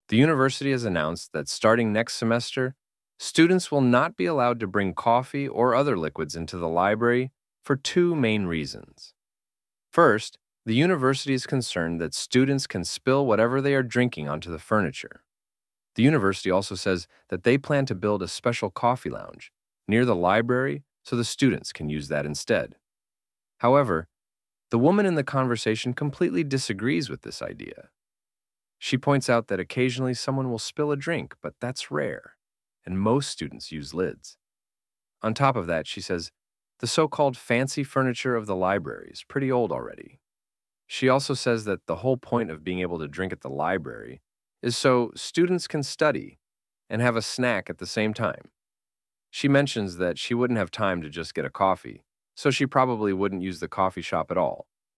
The university has announced that starting next semester, students will not be allowed to bring coffee or other liquids into the library for two main reasons. First, the university is concerned that students can spill whatever they are drinking onto the furniture. The university also says that they plan to build a special coffee lounge near the library so the students can use that instead. However, the woman in the conversation completely disagrees with this idea. She points out that occasionally someone will spill a drink, but that's rare, and most students use lids. On top of that, she says, the so-called fancy furniture of the library is pretty old already. She also says that the whole point of being able to drink at the library is so students can study and have a snack at the same time. She mentions that she wouldn't have time to just get a coffee, so she probably wouldn't use the coffee shop at all.